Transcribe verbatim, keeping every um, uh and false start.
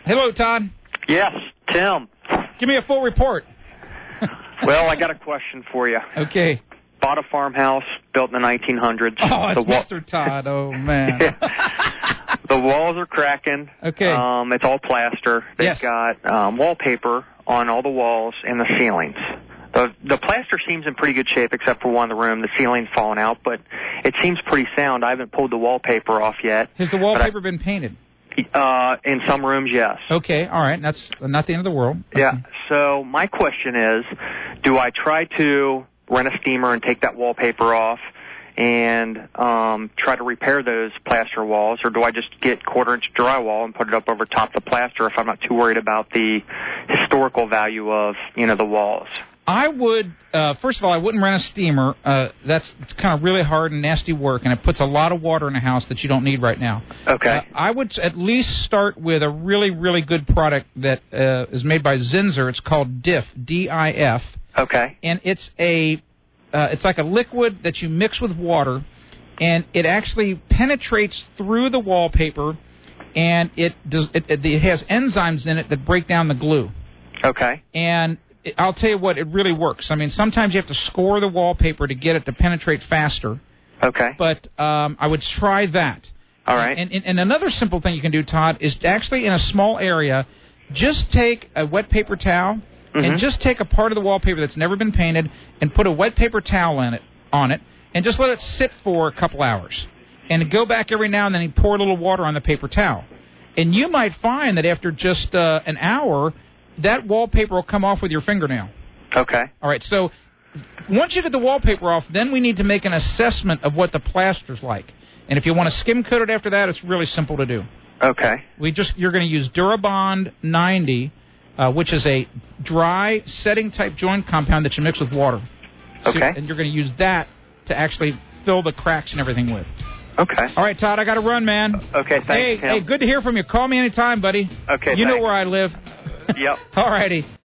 Hello, Todd. Yes, Tim. Give me a full report. Well, I got a question for you. Okay. Bought a farmhouse built in the nineteen hundreds. Oh, it's the wa- Mister Todd. Oh, man. Yeah. The walls are cracking. Okay. Um, it's all plaster. They've yes. got um, wallpaper on all the walls and the ceilings. The the plaster seems in pretty good shape except for one in the room. The ceiling's fallen out, but it seems pretty sound. I haven't pulled the wallpaper off yet. Has the wallpaper I, been painted? Uh, in some rooms, yes. Okay, all right. That's not the end of the world. Okay. Yeah. So my question is, do I try to rent a steamer and take that wallpaper off and um, try to repair those plaster walls, or do I just get quarter-inch drywall and put it up over top of the plaster if I'm not too worried about the historical value of, you know, the walls? I would, uh, first of all, I wouldn't rent a steamer. Uh, that's it's kind of really hard and nasty work, and it puts a lot of water in a house that you don't need right now. Okay. Uh, I would at least start with a really, really good product that uh, is made by Zinsser. It's called D I F, D I F. Okay. And it's a, uh, it's like a liquid that you mix with water, and it actually penetrates through the wallpaper, and it does. It, it, it has enzymes in it that break down the glue. Okay. And I'll tell you what, it really works. I mean, sometimes you have to score the wallpaper to get it to penetrate faster. Okay. But um, I would try that. All right. And, and, and another simple thing you can do, Todd, is to actually in a small area, just take a wet paper towel mm-hmm. and just take a part of the wallpaper that's never been painted and put a wet paper towel in it on it and just let it sit for a couple hours. And go back every now and then and pour a little water on the paper towel. And you might find that after just uh, an hour, that wallpaper will come off with your fingernail. Okay. All right, so once you get the wallpaper off, then we need to make an assessment of what the plaster's like. And if you want to skim coat it after that, it's really simple to do. Okay. We just You're going to use Durabond ninety, uh, which is a dry setting-type joint compound that you mix with water. So, okay. And you're going to use that to actually fill the cracks and everything with. Okay. All right, Todd, I got to run, man. Okay, thanks, Hey, Tim. hey, good to hear from you. Call me anytime, buddy. Okay, You thanks. know where I live. Yep. All righty.